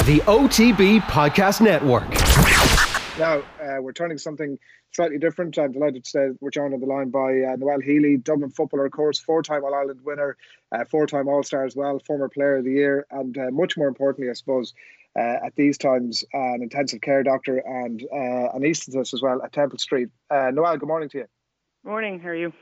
the OTB Podcast Network. Now, we're turning to something slightly different. I'm delighted to say we're joined on the line by Noel Healy, Dublin footballer, of course, four-time All-Ireland winner, four-time All-Star as well, former Player of the Year, and much more importantly, I suppose, at these times, an intensive care doctor and an anaesthetist as well at Temple Street. Noel, good morning to you. Morning, how are you?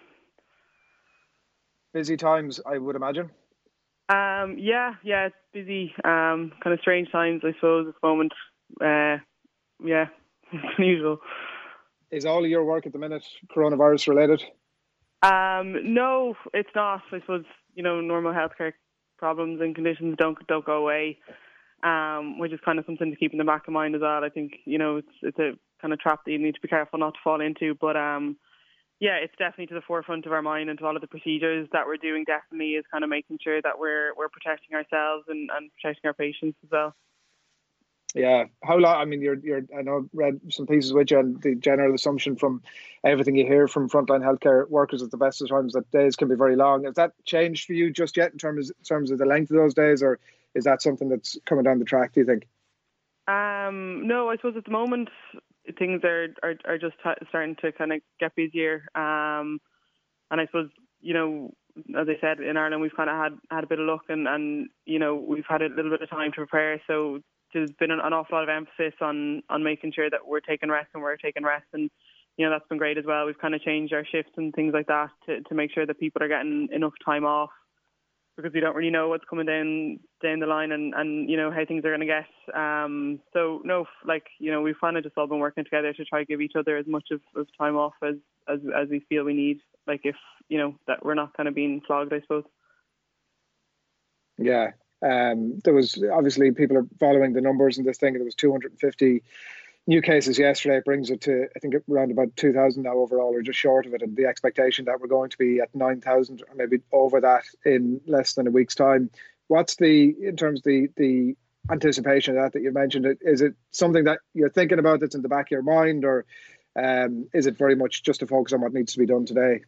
Busy times, I would imagine. Yeah, it's busy. Kind of strange times, I suppose, at the moment. Yeah, it's unusual. Is all of your work at the minute coronavirus related? No, it's not. I suppose, normal healthcare problems and conditions don't go away, which is kind of something to keep in the back of mind as well. I think, it's a kind of trap that you need to be careful not to fall into. But yeah, it's definitely to the forefront of our mind, and to all of the procedures that we're doing definitely is kind of making sure that we're protecting ourselves and protecting our patients as well. Yeah, how long? I mean, I know read some pieces with you, and the general assumption from everything you hear from frontline healthcare workers at the best of times that days can be very long. Has that changed for you just yet in terms of the length of those days, or is that something that's coming down the track, do you think? No, I suppose at the moment things are just starting to kind of get busier, and I suppose, as I said, in Ireland we've kind of had a bit of luck, and we've had a little bit of time to prepare, so there's been an awful lot of emphasis on making sure that we're taking rest, and that's been great as well. We've kind of changed our shifts and things like that to make sure that people are getting enough time off, because we don't really know what's coming down the line, and how things are going to get. So no, we've kind of just all been working together to try to give each other as much of time off as we feel we need. If that we're not kind of being flogged, I suppose. Yeah. There was obviously, people are following the numbers in this thing. There was 250 new cases yesterday. It brings it to, I think, around about 2,000 now overall, or just short of it. And the expectation that we're going to be at 9,000 or maybe over that in less than a week's time. What's in terms of the anticipation of that you mentioned? Is it something that you're thinking about that's in the back of your mind, or is it very much just a focus on what needs to be done today?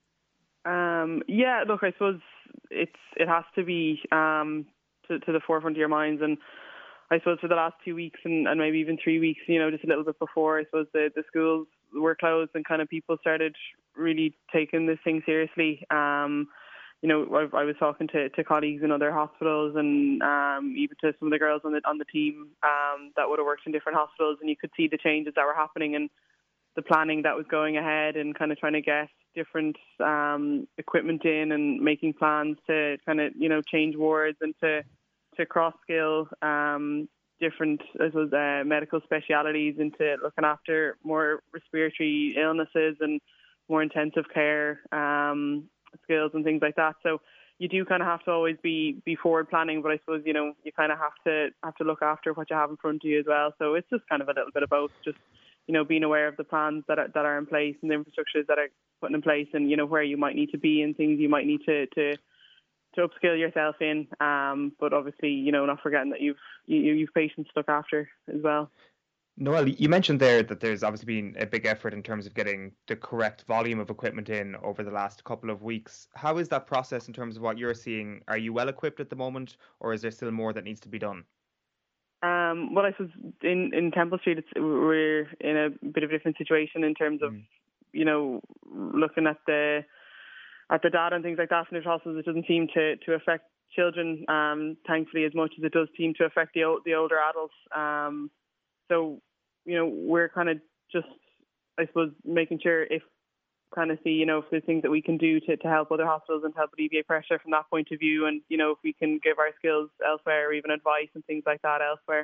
Yeah, look, I suppose it has to be to the forefront of your minds, and I suppose for the last 2 weeks and maybe even 3 weeks, just a little bit before, I suppose the schools were closed and kind of people started really taking this thing seriously. I was talking to colleagues in other hospitals, and even to some of the girls on the team that would have worked in different hospitals, and you could see the changes that were happening and the planning that was going ahead, and kind of trying to get different equipment in and making plans to kind of change wards and to cross-skill different, I suppose, medical specialities into looking after more respiratory illnesses and more intensive care skills and things like that. So you do kind of have to always be forward planning, but I suppose you kind of have to look after what you have in front of you as well. So it's just kind of a little bit about just being aware of the plans that are in place and the infrastructures that are put in place, and where you might need to be and things you might need to upskill yourself in, but obviously not forgetting that you've patients to look after as well. Noel, you mentioned there that there's obviously been a big effort in terms of getting the correct volume of equipment in over the last couple of weeks. How is that process in terms of what you're seeing? Are you well equipped at the moment, or is there still more that needs to be done? Well, I suppose in Temple Street, we're in a bit of a different situation in terms of looking at the data and things like that from the hospitals. It doesn't seem to affect children, thankfully, as much as it does seem to affect the older adults. So, we're kind of just, I suppose, making sure if there's things that we can do to help other hospitals and help alleviate pressure from that point of view, and, if we can give our skills elsewhere, or even advice and things like that elsewhere.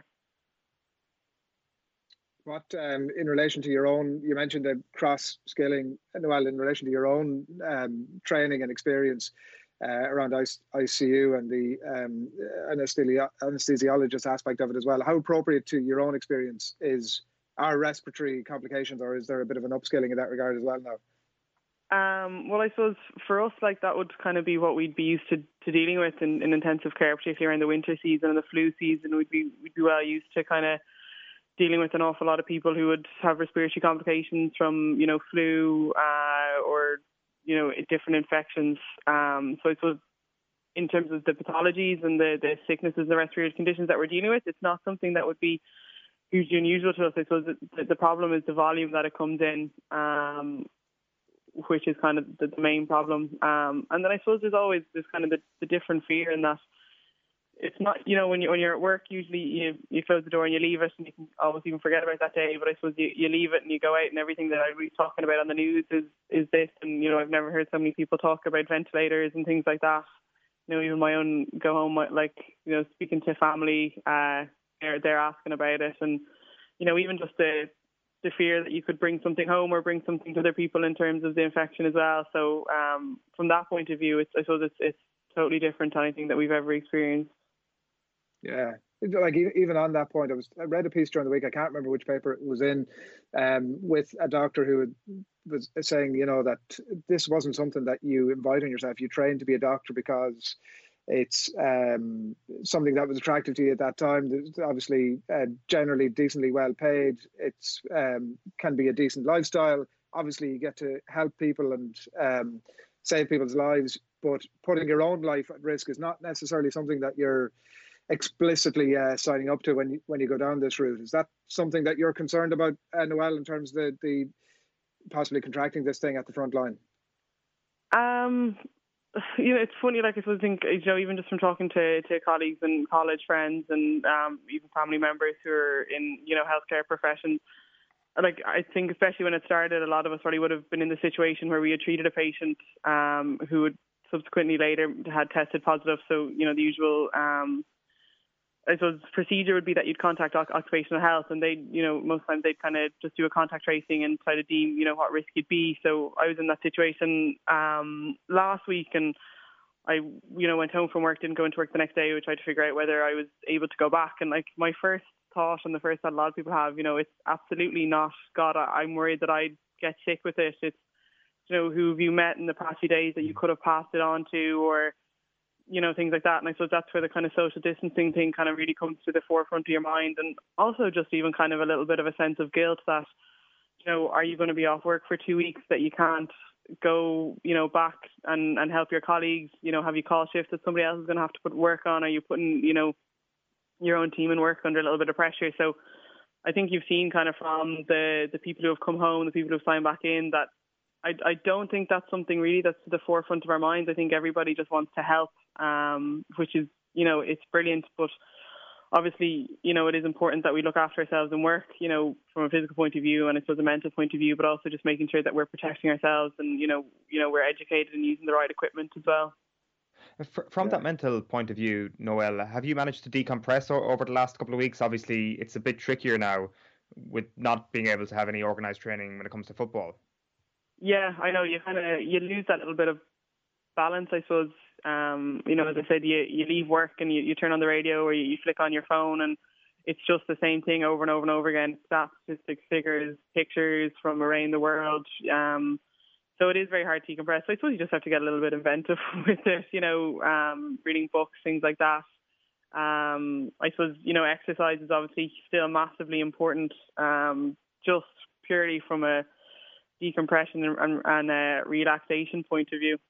What, in relation to your own, you mentioned the cross-skilling, Noel, in relation to your own training and experience around ICU and the anesthesiologist aspect of it as well, how appropriate to your own experience are respiratory complications, or is there a bit of an upskilling in that regard as well now? Well, I suppose for us, that would kind of be what we'd be used to dealing with in intensive care, particularly around the winter season and the flu season. We'd be well used to kind of dealing with an awful lot of people who would have respiratory complications from, flu or, different infections. So I suppose in terms of the pathologies and the sicknesses and the respiratory conditions that we're dealing with, it's not something that would be hugely unusual to us. I suppose the problem is the volume that it comes in, which is kind of the main problem. And then I suppose there's always this kind of the different fear in that it's not, when you're at work, usually you close the door and you leave it, and you can always even forget about that day. But I suppose you leave it and you go out, and everything that I was talking about on the news is this. And I've never heard so many people talk about ventilators and things like that. Even my own go home, speaking to family, they're asking about it, and even just the fear that you could bring something home or bring something to other people in terms of the infection as well. So from that point of view, I suppose it's totally different to anything that we've ever experienced. Yeah, like even on that point, I read a piece during the week. I can't remember which paper it was in, with a doctor who was saying, that this wasn't something that you invite on yourself. You trained to be a doctor because it's something that was attractive to you at that time. There's obviously generally decently well paid. It's can be a decent lifestyle. Obviously, you get to help people and save people's lives, but putting your own life at risk is not necessarily something that you're explicitly signing up to when you go down this route. Is that something that you're concerned about, Noelle, in terms of the possibly contracting this thing at the front line? It's funny, I suppose, even just from talking to colleagues and college friends and even family members who are in, healthcare professions, I think especially when it started, a lot of us probably would have been in the situation where we had treated a patient who would subsequently later had tested positive. So, the usual I suppose procedure would be that you'd contact occupational health, and they, most times they'd kind of just do a contact tracing and try to deem, what risk you'd be. So I was in that situation last week, and I, went home from work, didn't go into work the next day. We tried to figure out whether I was able to go back, and my first thought, and the first thought a lot of people have, it's absolutely not. God, I'm worried that I'd get sick with it. It's, who have you met in the past few days that you could have passed it on to, or things like that. And I suppose that's where the kind of social distancing thing kind of really comes to the forefront of your mind. And also just even kind of a little bit of a sense of guilt that, are you going to be off work for 2 weeks that you can't go, back and help your colleagues? Have you call shifts that somebody else is going to have to put work on? Are you putting, your own team in work under a little bit of pressure? So I think you've seen kind of from the people who have come home, the people who have signed back in, that I don't think that's something really that's to the forefront of our minds. I think everybody just wants to help, which is, it's brilliant. But obviously, it is important that we look after ourselves and work, from a physical point of view and I suppose a mental point of view, but also just making sure that we're protecting ourselves and, we're educated and using the right equipment as well. From that mental point of view, Noelle, have you managed to decompress over the last couple of weeks? Obviously, it's a bit trickier now with not being able to have any organised training when it comes to football. Yeah, I know. You lose that little bit of balance, I suppose. As I said, you leave work and you turn on the radio or you flick on your phone and it's just the same thing over and over and over again. Stats, statistics, figures, pictures from around the world. So it is very hard to decompress. So I suppose you just have to get a little bit inventive with it, reading books, things like that. I suppose, exercise is obviously still massively important, just purely from a decompression and a relaxation point of view.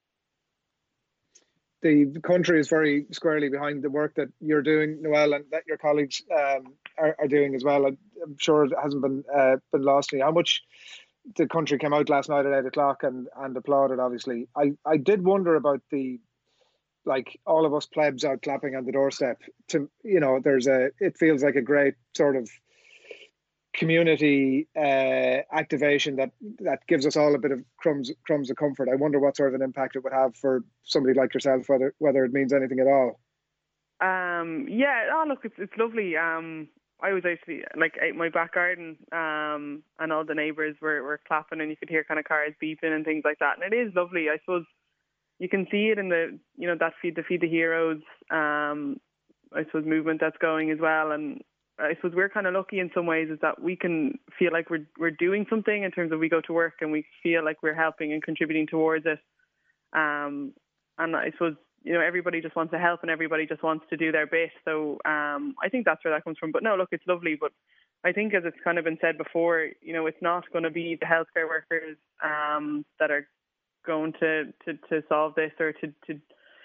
The country is very squarely behind the work that you're doing, Noelle, and that your colleagues are doing as well. I'm sure it hasn't been lost to me how much the country came out last night at 8:00 and applauded. Obviously, I did wonder about all of us plebs out clapping on the doorstep. It feels like a great sort of community activation that gives us all a bit of crumbs of comfort. I wonder what sort of an impact it would have for somebody like yourself, whether it means anything at all. Look, it's lovely. I was actually out my back garden, and all the neighbours were clapping, and you could hear kind of cars beeping and things like that. And it is lovely. I suppose you can see it in the that Feed the Heroes, I suppose movement that's going as well. And I suppose we're kind of lucky in some ways is that we can feel like we're doing something in terms of we go to work and we feel like we're helping and contributing towards it. And I suppose, everybody just wants to help and everybody just wants to do their bit. So I think that's where that comes from. But no, look, it's lovely. But I think as it's kind of been said before, it's not going to be the healthcare workers that are going to solve this or to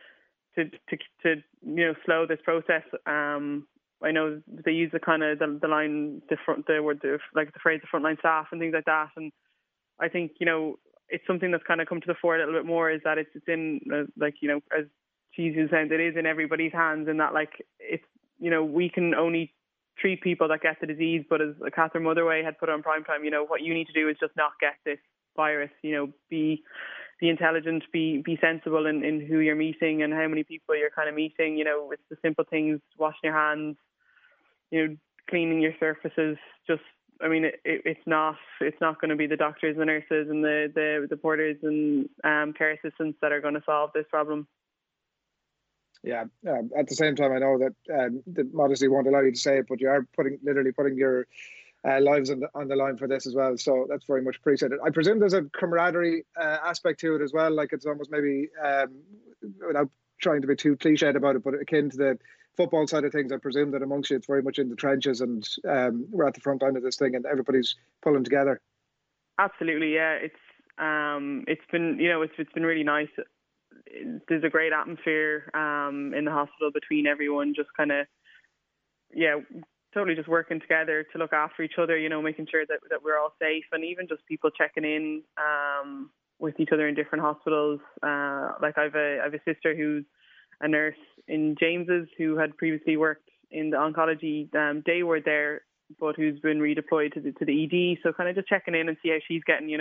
slow this process. I know they use the kind of the line, the phrase, the frontline staff and things like that. And I think, it's something that's kind of come to the fore a little bit more, is that it's in, as cheesy as it sounds, it is in everybody's hands, and that, it's, we can only treat people that get the disease. But as Catherine Motherway had put on Primetime, what you need to do is just not get this virus, be intelligent, be sensible in who you're meeting and how many people you're kind of meeting. It's the simple things, washing your hands, cleaning your surfaces. Just, it's not going to be the doctors, the nurses, and the porters and care assistants that are going to solve this problem. Yeah. At the same time, I know that the modesty won't allow you to say it, but you are literally putting your lives on the line for this as well. So that's very much appreciated. I presume there's a camaraderie aspect to it as well. Like, it's almost maybe, without trying to be too cliched about it, but akin to the football side of things. I presume that amongst you, it's very much in the trenches, and we're at the front line of this thing, and everybody's pulling together. Absolutely, yeah. It's been it's been really nice. There's a great atmosphere in the hospital between everyone, just kind of, totally just working together to look after each other, making sure that we're all safe, and even just people checking in with each other in different hospitals. Like I've a sister who's a nurse in James's, who had previously worked in the oncology day ward there, but who's been redeployed to the ED. So kind of just checking in and see how she's getting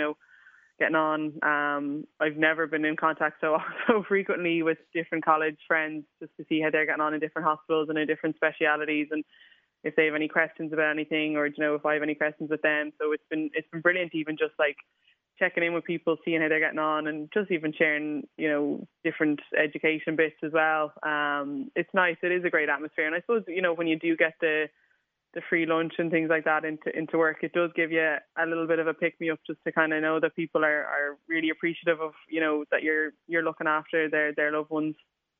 on. I've never been in contact so frequently with different college friends, just to see how they're getting on in different hospitals and in different specialities, and if they have any questions about anything, or if I have any questions with them. So it's been brilliant, even just like checking in with people, seeing how they're getting on, and just even sharing different education bits as well. It's nice. It is a great atmosphere, and I suppose when you do get the free lunch and things like that into work, it does give you a little bit of a pick-me-up, just to kind of know that people are really appreciative of that you're looking after their loved ones.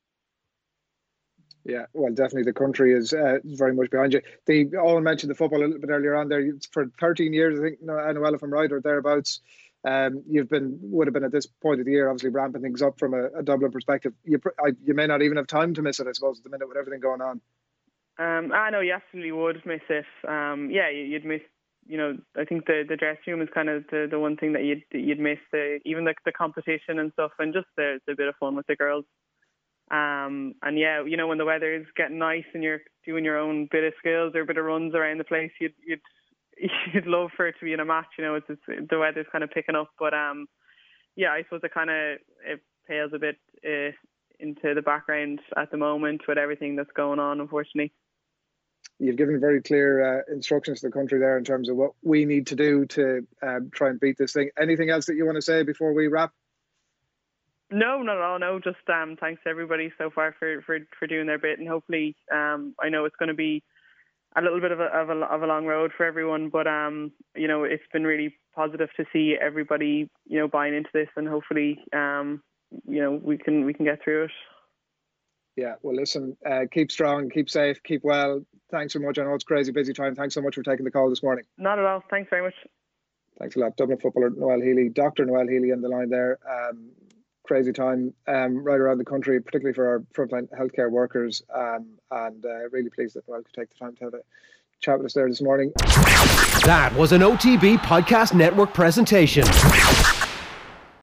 Yeah, well, definitely the country is very much behind you. They all mentioned the football a little bit earlier on there. For 13 years, I think, Noel, if I'm right, or thereabouts, would have been at this point of the year, obviously ramping things up from a Dublin perspective. You may not even have time to miss it, I suppose, at the minute with everything going on. I know you absolutely would miss it. You'd miss. I think the dressing room is kind of the one thing that you'd miss. Even the competition and stuff, and just the bit of fun with the girls. And yeah, when the weather is getting nice and you're doing your own bit of skills or a bit of runs around the place, you'd love for it to be in a match. It's the weather's kind of picking up, but I suppose it pales a bit into the background at the moment with everything that's going on, unfortunately. You've given very clear instructions to the country there in terms of what we need to do to try and beat this thing. Anything else that you want to say before we wrap? No, not at all. No, just thanks to everybody so far for doing their bit, and hopefully, I know it's going to be a little bit of a long road for everyone, but it's been really positive to see everybody buying into this, and hopefully we can get through it. Yeah, well, listen, keep strong, keep safe, keep well. Thanks so much. I know it's a crazy busy time. Thanks so much for taking the call this morning. Not at all. Thanks very much. Thanks a lot. Dublin footballer Noel Healy, Dr. Noel Healy on the line there. Crazy time right around the country, particularly for our frontline healthcare workers, and really pleased that Noel could take the time to have a chat with us there this morning. That was an OTB Podcast Network presentation.